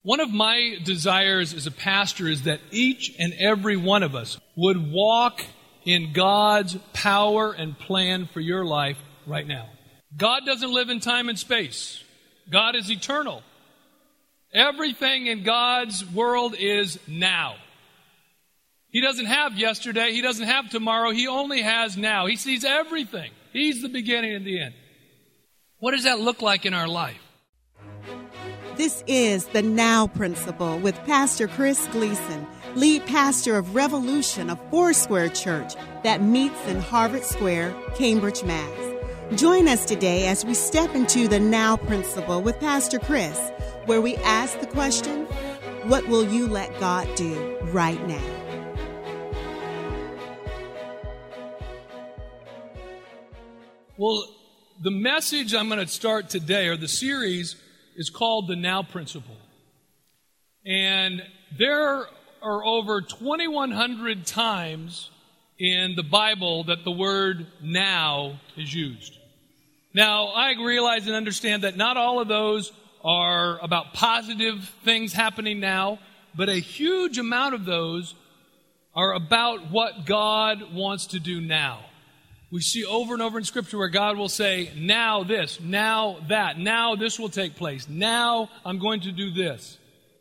One of my desires as a pastor is that each and every one of us would walk in God's power and plan for your life right now. God doesn't live in time and space. God is eternal. Everything in God's world is now. He doesn't have yesterday. He doesn't have tomorrow. He only has now. He sees everything. He's the beginning and the end. What does that look like in our life? This is the Now Principle with Pastor Chris Gleason, lead pastor of Revolution, a Foursquare church that meets in Harvard Square, Cambridge, Mass. Join us today as we step into the Now Principle with Pastor Chris, where we ask the question, what will you let God do right now? Well, the message I'm going to start today, or the series, is called the Now Principle. And there are over 2,100 times in the Bible that the word now is used. Now, I realize and understand that not all of those are about positive things happening now, but a huge amount of those are about what God wants to do now. We see over and over in Scripture where God will say, now this, now that, now this will take place, now I'm going to do this.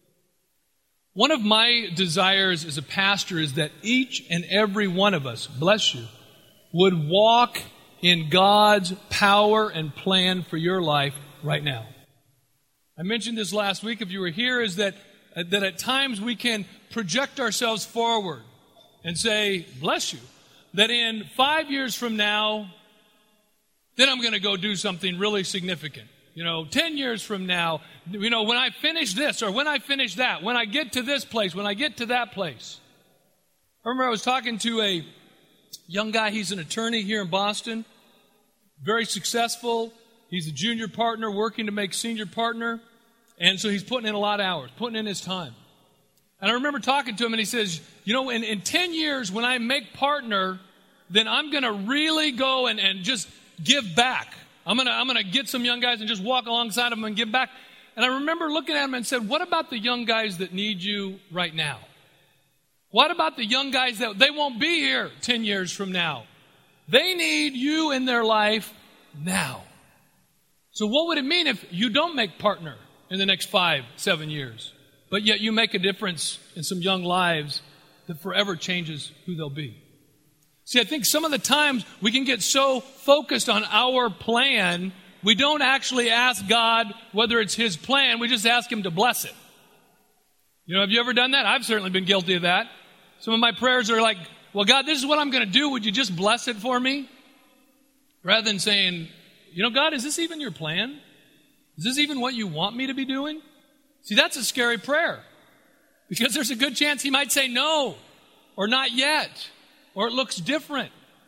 One of my desires as a pastor is that each and every one of us, bless you, would walk in God's power and plan for your life right now. I mentioned this last week, if you were here, is that at times we can project ourselves forward and say, bless you, that in 5 years from now, then I'm going to go do something really significant. 10 years from now, when I finish this or when I finish that, when I get to this place, when I get to that place. I remember I was talking to a young guy, he's an attorney here in Boston, very successful. He's a junior partner working to make senior partner, and so he's putting in a lot of hours, putting in his time. And I remember talking to him, and he says, in 10 years, when I make partner, then I'm going to really go and just give back. I'm going to get some young guys and just walk alongside them and give back. And I remember looking at him and said, what about the young guys that need you right now? What about the young guys that they won't be here 10 years from now? They need you in their life now. So what would it mean if you don't make partner in the next 5-7 years? But yet you make a difference in some young lives that forever changes who they'll be. See, I think some of the times we can get so focused on our plan, we don't actually ask God whether it's His plan. We just ask Him to bless it. Have you ever done that? I've certainly been guilty of that. Some of my prayers are like, well, God, this is what I'm going to do. Would you just bless it for me? Rather than saying, God, is this even your plan? Is this even what you want me to be doing? See, that's a scary prayer because there's a good chance He might say no or not yet or it looks different.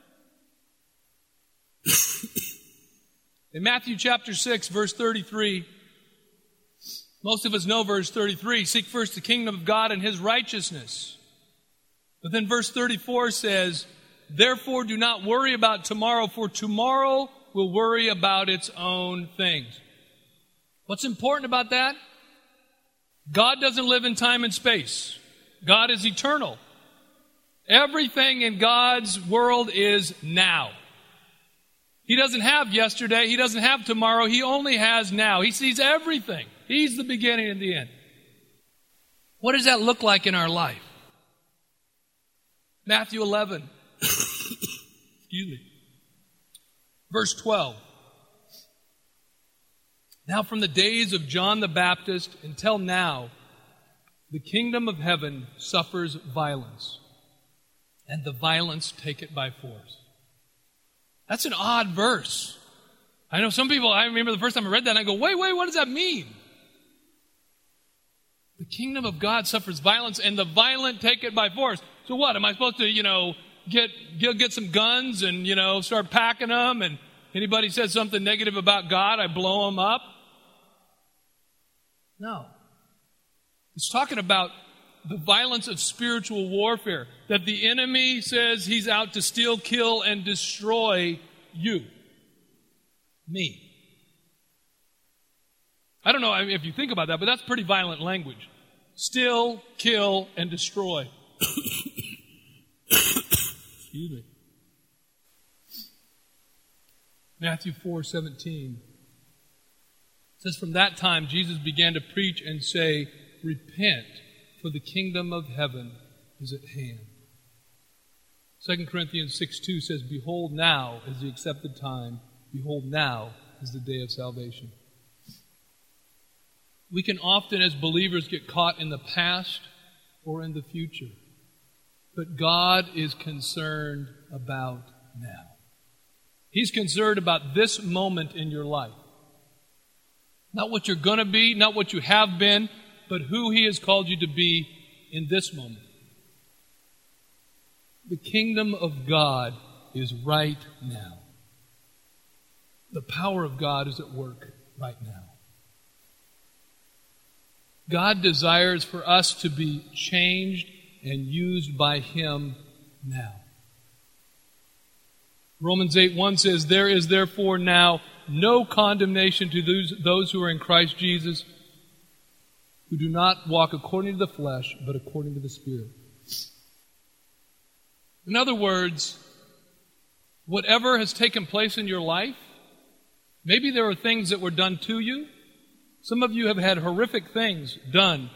In Matthew chapter 6, verse 33, most of us know verse 33, seek first the kingdom of God and His righteousness. But then verse 34 says, therefore do not worry about tomorrow, for tomorrow will worry about its own things. What's important about that? God doesn't live in time and space. God is eternal. Everything in God's world is now. He doesn't have yesterday. He doesn't have tomorrow. He only has now. He sees everything. He's the beginning and the end. What does that look like in our life? Matthew 11. Excuse me. Verse 12. Now from the days of John the Baptist until now, the kingdom of heaven suffers violence, and the violence take it by force. That's an odd verse. I know some people, I remember the first time I read that, and I go, wait, what does that mean? The kingdom of God suffers violence, and the violent take it by force. So what? Am I supposed to, get some guns and, start packing them, and anybody says something negative about God, I blow them up? No. It's talking about the violence of spiritual warfare, that the enemy says he's out to steal, kill, and destroy you, me. I don't know if you think about that, but that's pretty violent language. Steal, kill, and destroy. Excuse me. Matthew 4:17 says, "From that time Jesus began to preach and say, 'Repent, for the kingdom of heaven is at hand.'" 2 Corinthians 6:2 says, "Behold, now is the accepted time. Behold, now is the day of salvation." We can often, as believers, get caught in the past or in the future. But God is concerned about now. He's concerned about this moment in your life. Not what you're going to be, not what you have been, but who He has called you to be in this moment. The kingdom of God is right now. The power of God is at work right now. God desires for us to be changed and used by Him now. Romans 8:1 says, "There is therefore now no condemnation to those who are in Christ Jesus, who do not walk according to the flesh, but according to the Spirit." In other words, whatever has taken place in your life, maybe there are things that were done to you. Some of you have had horrific things done.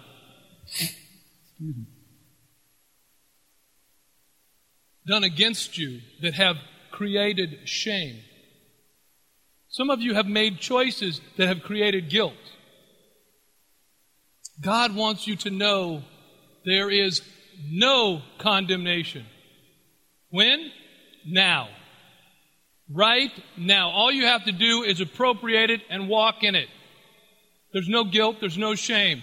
Done against you that have created shame. Some of you have made choices that have created guilt. God wants you to know there is no condemnation. When? Now. Right now. All you have to do is appropriate it and walk in it. There's no guilt, there's no shame.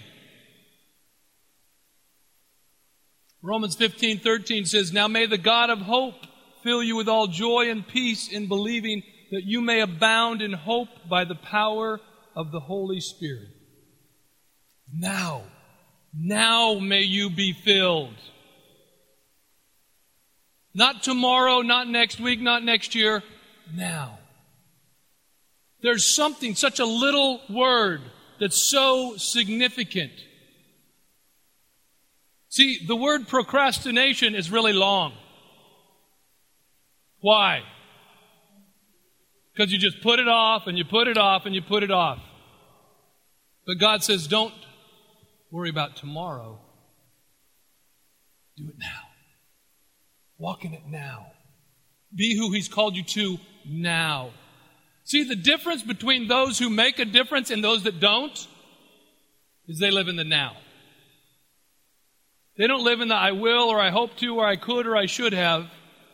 Romans 15:13 says, "Now may the God of hope fill you with all joy and peace in believing, that you may abound in hope by the power of the Holy Spirit." Now may you be filled. Not tomorrow, not next week, not next year. Now. There's something, such a little word, that's so significant. See, the word procrastination is really long. Why? Because you just put it off and you put it off and you put it off. But God says, don't worry about tomorrow. Do it now. Walk in it now. Be who He's called you to now. See, the difference between those who make a difference and those that don't is they live in the now. They don't live in the I will or I hope to or I could or I should have.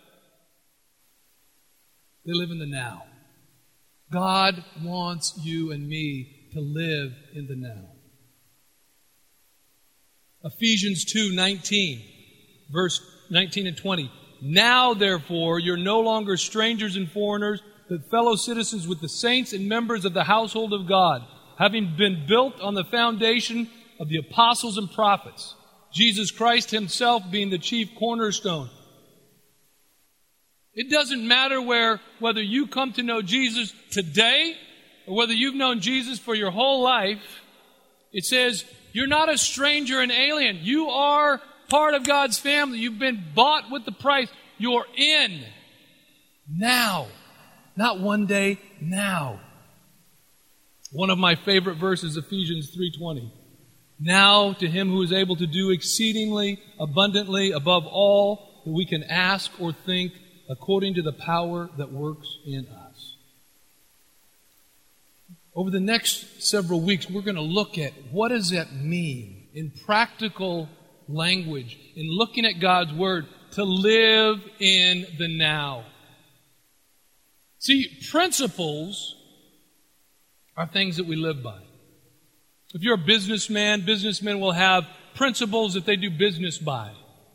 They live in the now. God wants you and me to live in the now. Ephesians 2:19, verse 19 and 20. "Now, therefore, you're no longer strangers and foreigners, but fellow citizens with the saints and members of the household of God, having been built on the foundation of the apostles and prophets, Jesus Christ Himself being the chief cornerstone." It doesn't matter whether you come to know Jesus today or whether you've known Jesus for your whole life. It says you're not a stranger and alien. You are part of God's family. You've been bought with the price. You're in now. Not one day, now. One of my favorite verses, Ephesians 3:20. "Now to Him who is able to do exceedingly abundantly above all that we can ask or think, according to the power that works in us." Over the next several weeks, we're going to look at what does that mean in practical language, in looking at God's Word, to live in the now. See, principles are things that we live by. If you're a businessman, businessmen will have principles that they do business by.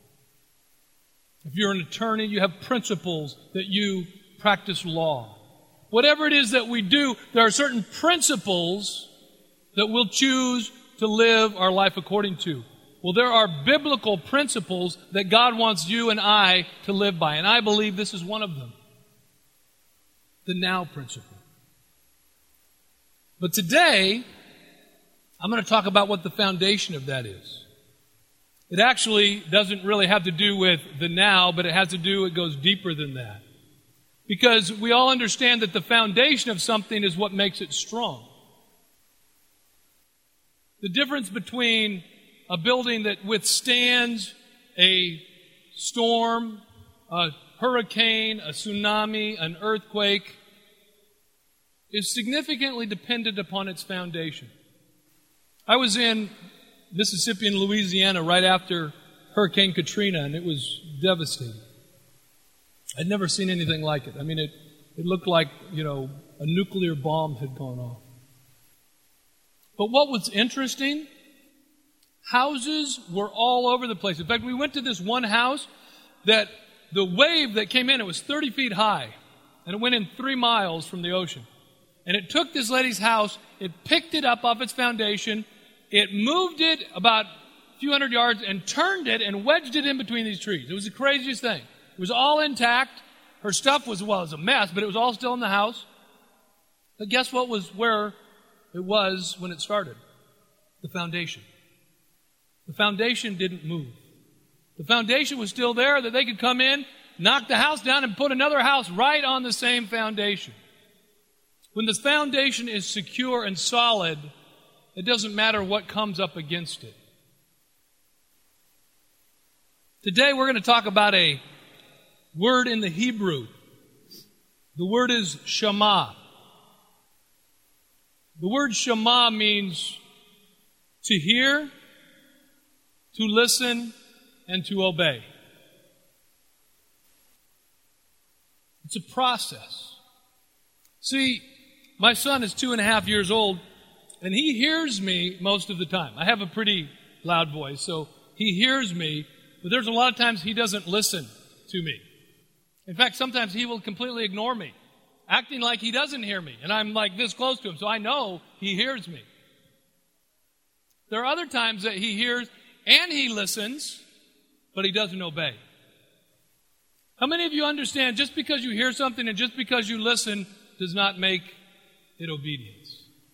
If you're an attorney, you have principles that you practice law. Whatever it is that we do, there are certain principles that we'll choose to live our life according to. Well, there are biblical principles that God wants you and I to live by, and I believe this is one of them. The now principle. But today, I'm going to talk about what the foundation of that is. It actually doesn't really have to do with the now, but it goes deeper than that. Because we all understand that the foundation of something is what makes it strong. The difference between a building that withstands a storm, a hurricane, a tsunami, an earthquake, is significantly dependent upon its foundation. I was in Mississippi and Louisiana right after Hurricane Katrina, and it was devastating. I'd never seen anything like it. I mean, it looked like, a nuclear bomb had gone off. But what was interesting, houses were all over the place. In fact, we went to this one house that the wave that came in, it was 30 feet high, and it went in 3 miles from the ocean. And it took this lady's house, it picked it up off its foundation, it moved it about a few hundred yards and turned it and wedged it in between these trees. It was the craziest thing. It was all intact. Her stuff was a mess, but it was all still in the house. But guess what was where it was when it started? The foundation. The foundation didn't move. The foundation was still there, that they could come in, knock the house down, and put another house right on the same foundation. When the foundation is secure and solid, it doesn't matter what comes up against it. Today we're going to talk about a word in the Hebrew. The word is Shema. The word Shema means to hear, to listen, and to obey. It's a process. See, my son is 2.5 years old, and he hears me most of the time. I have a pretty loud voice, so he hears me, but there's a lot of times he doesn't listen to me. In fact, sometimes he will completely ignore me, acting like he doesn't hear me, and I'm like this close to him, so I know he hears me. There are other times that he hears and he listens, but he doesn't obey. How many of you understand just because you hear something and just because you listen does not make it obedience?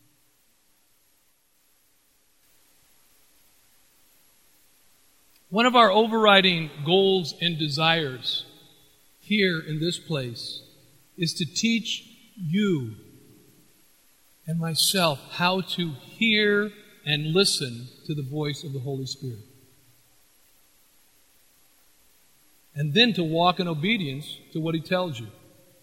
One of our overriding goals and desires here in this place is to teach you and myself how to hear and listen to the voice of the Holy Spirit. And then to walk in obedience to what He tells you.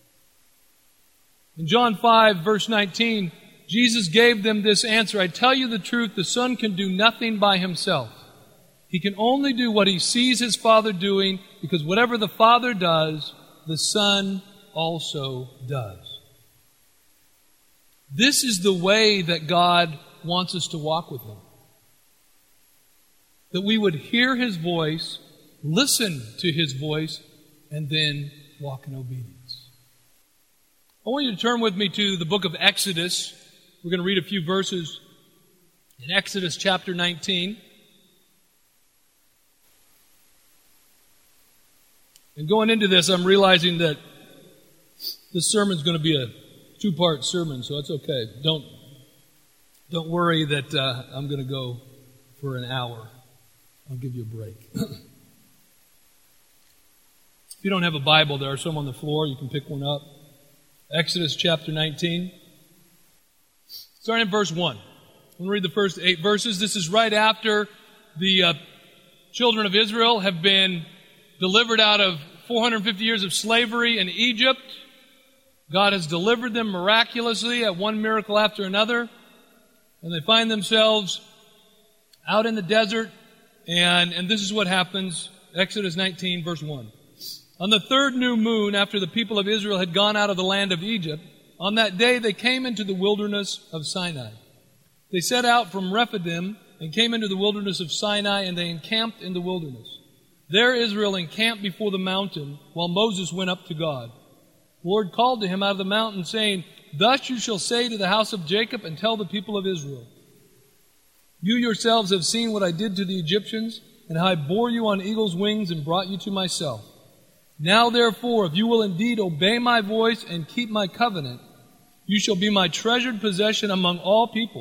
In John 5, verse 19, Jesus gave them this answer: I tell you the truth, the Son can do nothing by Himself. He can only do what He sees His Father doing, because whatever the Father does, the Son also does. This is the way that God wants us to walk with Him. That we would hear His voice, listen to His voice, and then walk in obedience. I want you to turn with me to the book of Exodus. We're going to read a few verses in Exodus chapter 19. And going into this, I'm realizing that this sermon's going to be a 2-part sermon, so that's okay. Don't worry that I'm going to go for an hour. I'll give you a break. If you don't have a Bible, there are some on the floor. You can pick one up. Exodus chapter 19. Starting in verse 1. I'm going to read the first 8 verses. This is right after the children of Israel have been delivered out of 450 years of slavery in Egypt. God has delivered them miraculously at one miracle after another. And they find themselves out in the desert. And this is what happens. Exodus 19, verse 1. On the 3rd new moon, after the people of Israel had gone out of the land of Egypt, on that day they came into the wilderness of Sinai. They set out from Rephidim and came into the wilderness of Sinai, and they encamped in the wilderness. There Israel encamped before the mountain, while Moses went up to God. The Lord called to him out of the mountain, saying, Thus you shall say to the house of Jacob and tell the people of Israel, You yourselves have seen what I did to the Egyptians, and how I bore you on eagle's wings and brought you to myself. Now therefore, if you will indeed obey my voice and keep my covenant, you shall be my treasured possession among all peoples,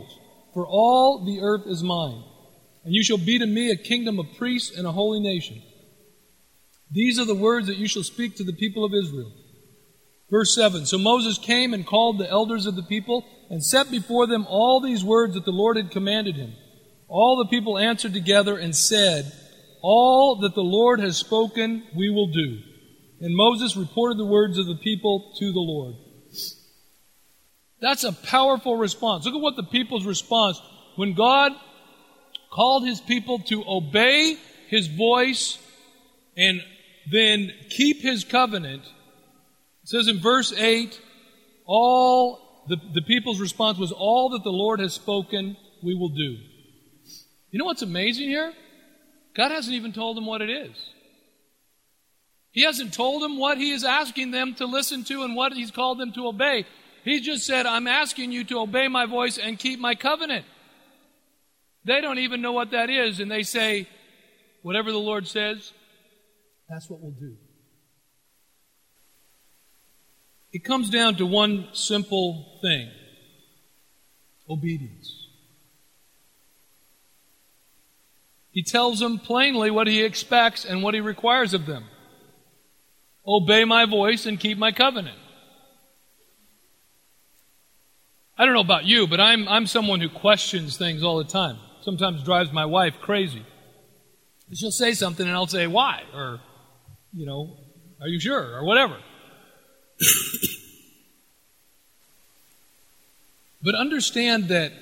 for all the earth is mine, and you shall be to me a kingdom of priests and a holy nation. These are the words that you shall speak to the people of Israel. Verse 7, so Moses came and called the elders of the people and set before them all these words that the Lord had commanded him. All the people answered together and said, all that the Lord has spoken we will do. And Moses reported the words of the people to the Lord. That's a powerful response. Look at what the people's response, when God called his people to obey his voice and then keep his covenant. It says in verse 8, all the people's response was, all that the Lord has spoken we will do. You know what's amazing here? God hasn't even told them what it is. He hasn't told them what he is asking them to listen to and what he's called them to obey. He just said, I'm asking you to obey my voice and keep my covenant. They don't even know what that is, and they say, whatever the Lord says, that's what we'll do. It comes down to one simple thing: obedience. He tells them plainly what he expects and what he requires of them. Obey my voice and keep my covenant. I don't know about you, but I'm someone who questions things all the time. Sometimes drives my wife crazy. She'll say something and I'll say, why? Or, are you sure? Or whatever. But understand that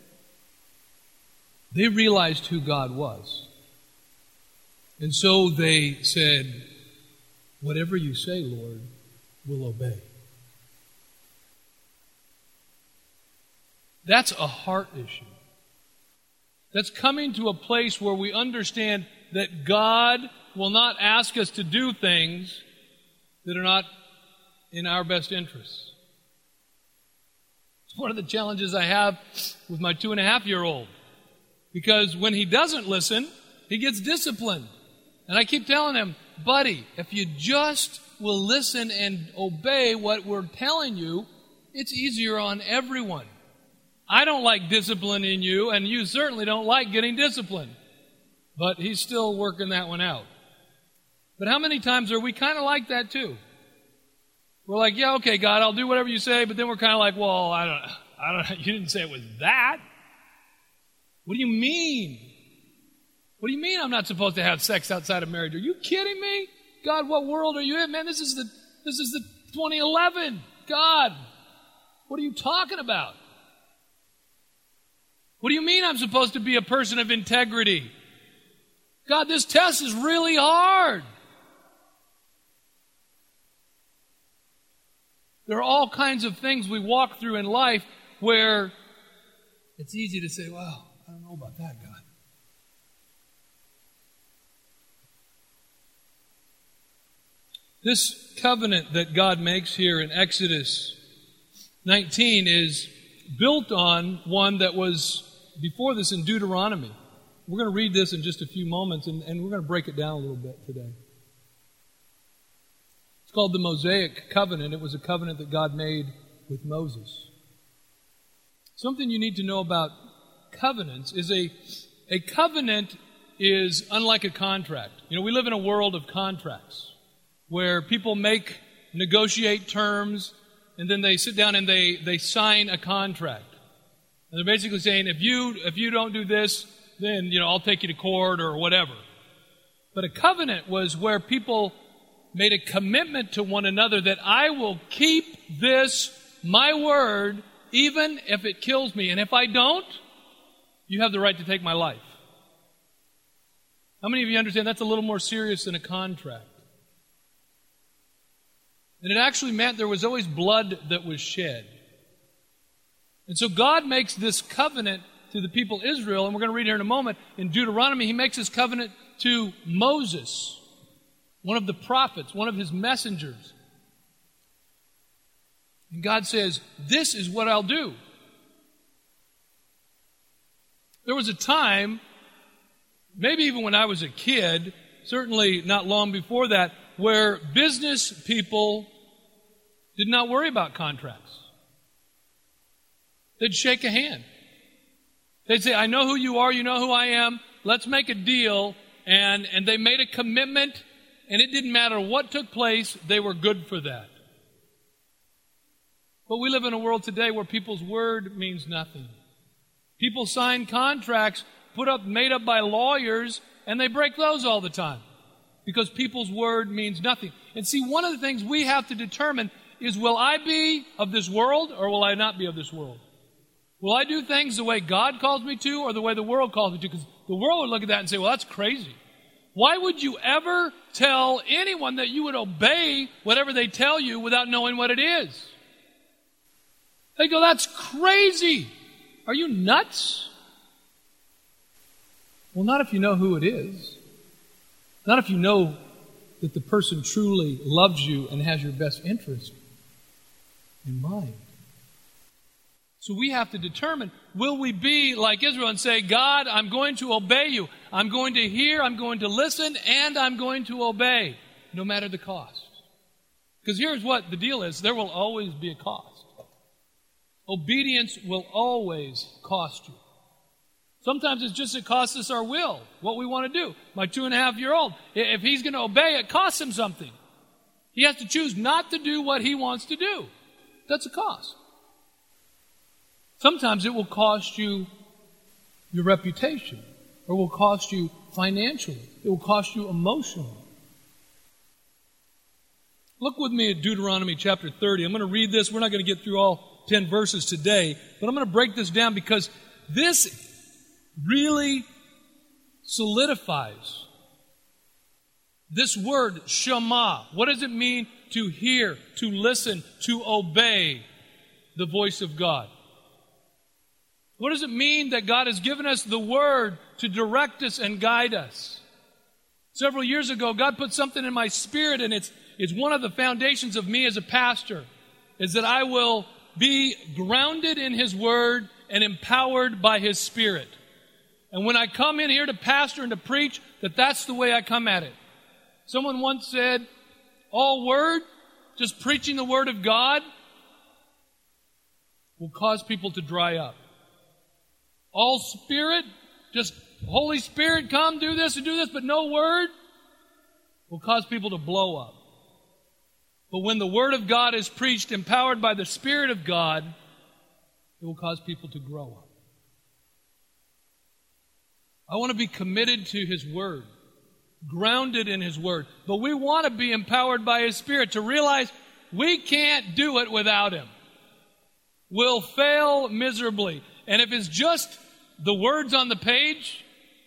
they realized who God was. And so they said, whatever you say, Lord, we'll obey. That's a heart issue. That's coming to a place where we understand that God will not ask us to do things that are not in our best interests. It's one of the challenges I have with my 2.5-year-old. Because when he doesn't listen, he gets disciplined. And I keep telling him, buddy, if you just will listen and obey what we're telling you, it's easier on everyone. I don't like disciplining you, and you certainly don't like getting disciplined. But he's still working that one out. But how many times are we kind of like that too? We're like, yeah, okay, God, I'll do whatever you say, but then we're kind of like, well, I don't know, you didn't say it was that. What do you mean? What do you mean I'm not supposed to have sex outside of marriage? Are you kidding me? God, what world are you in? Man, this is the 2011. God, what are you talking about? What do you mean I'm supposed to be a person of integrity? God, this test is really hard. There are all kinds of things we walk through in life where it's easy to say, well, I don't know about that, God. This covenant that God makes here in Exodus 19 is built on one that was before this in Deuteronomy. We're going to read this in just a few moments, and we're going to break it down a little bit today. It's called the Mosaic Covenant. It was a covenant that God made with Moses. Something you need to know about covenants is a covenant is unlike a contract. We live in a world of contracts where people negotiate terms, and then they sit down and they sign a contract. And they're basically saying, if you don't do this, then I'll take you to court or whatever. But a covenant was where people made a commitment to one another that I will keep this, my word, even if it kills me. And if I don't, you have the right to take my life. How many of you understand that's a little more serious than a contract? And it actually meant there was always blood that was shed. And so God makes this covenant to the people Israel, and we're going to read here in a moment. In Deuteronomy, he makes this covenant to Moses, one of the prophets, one of his messengers. And God says, this is what I'll do. There was a time, maybe even when I was a kid, certainly not long before that, where business people did not worry about contracts. They'd shake a hand. They'd say, I know who you are, you know who I am, let's make a deal. And they made a commitment, and it didn't matter what took place, they were good for that. But we live in a world today where people's word means nothing. People sign contracts made up by lawyers, and they break those all the time because people's word means nothing. And see, one of the things we have to determine is, will I be of this world or will I not be of this world? Will I do things the way God calls me to or the way the world calls me to? Because the world would look at that and say, well, that's crazy. Why would you ever tell anyone that you would obey whatever they tell you without knowing what it is? They go, that's crazy. Are you nuts? Well, not if you know who it is. Not if you know that the person truly loves you and has your best interest in mind. So we have to determine, will we be like Israel and say, God, I'm going to obey you. I'm going to hear, I'm going to listen, and I'm going to obey, no matter the cost. Because here's what the deal is. There will always be a cost. Obedience will always cost you. Sometimes it's just it costs us our will, what we want to do. My 2.5-year-old, if he's going to obey, it costs him something. He has to choose not to do what he wants to do. That's a cost. Sometimes it will cost you your reputation, or it will cost you financially. It will cost you emotionally. Look with me at Deuteronomy chapter 30. I'm going to read this. We're not going to get through all 10 verses today, but I'm going to break this down because this really solidifies this word Shema. What does it mean to hear, to listen, to obey the voice of God? What does it mean that God has given us the Word to direct us and guide us? Several years ago, God put something in my spirit, and it's one of the foundations of me as a pastor, is that I will be grounded in His Word and empowered by His Spirit. And when I come in here to pastor and to preach, that's the way I come at it. Someone once said, all Word, just preaching the Word of God, will cause people to dry up. All Spirit, just Holy Spirit, come do this and do this, but no Word, will cause people to blow up. But when the Word of God is preached, empowered by the Spirit of God, it will cause people to grow up. I want to be committed to His Word, grounded in His Word. But we want to be empowered by His Spirit to realize we can't do it without Him. We'll fail miserably. And if it's just the words on the page,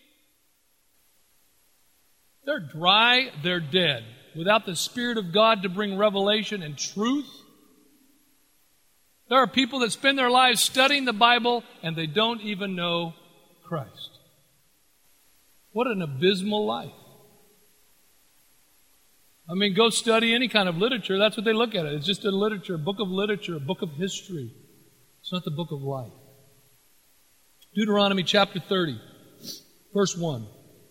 they're dry, they're dead. Without the Spirit of God to bring revelation and truth, there are people that spend their lives studying the Bible and they don't even know Christ. What an abysmal life. I mean, go study any kind of literature. That's what they look at it. It's just a literature, a book of history. It's not the book of life. Deuteronomy chapter 30, verse 1.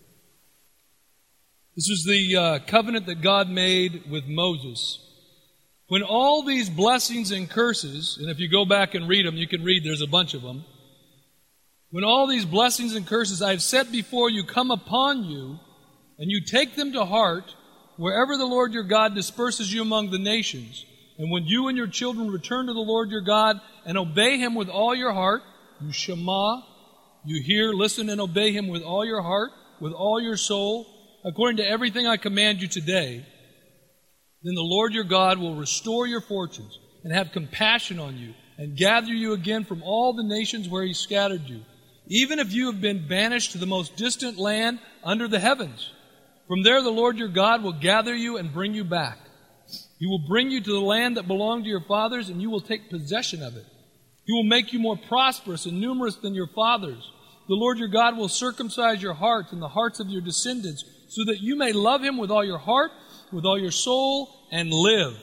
This was the covenant that God made with Moses. When all these blessings and curses, and if you go back and read them, you can read, there's a bunch of them. When all these blessings and curses I have set before you come upon you, and you take them to heart, wherever the Lord your God disperses you among the nations, and when you and your children return to the Lord your God and obey Him with all your heart, you Shema, you hear, listen, and obey Him with all your heart, with all your soul, according to everything I command you today, then the Lord your God will restore your fortunes and have compassion on you and gather you again from all the nations where He scattered you, even if you have been banished to the most distant land under the heavens. From there the Lord your God will gather you and bring you back. He will bring you to the land that belonged to your fathers, and you will take possession of it. He will make you more prosperous and numerous than your fathers. The Lord your God will circumcise your hearts and the hearts of your descendants, so that you may love Him with all your heart, with all your soul, and live.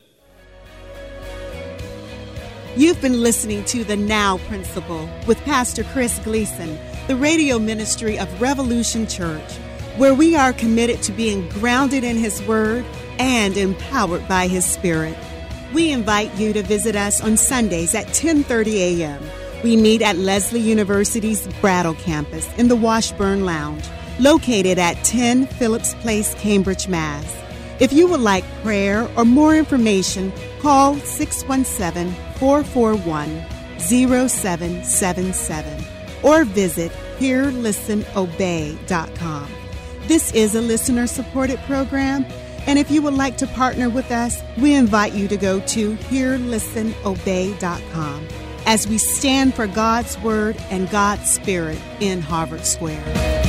You've been listening to The Now Principle with Pastor Chris Gleason, the radio ministry of Revolution Church, where we are committed to being grounded in His Word and empowered by His Spirit. We invite you to visit us on Sundays at 10:30 a.m. We meet at Leslie University's Brattle campus in the Washburn Lounge, located at 10 Phillips Place, Cambridge, Mass. If you would like prayer or more information, call 617-441-0777 or visit HearListenObey.com. This is a listener-supported program, and if you would like to partner with us, we invite you to go to HearListenObey.com as we stand for God's Word and God's Spirit in Harvard Square.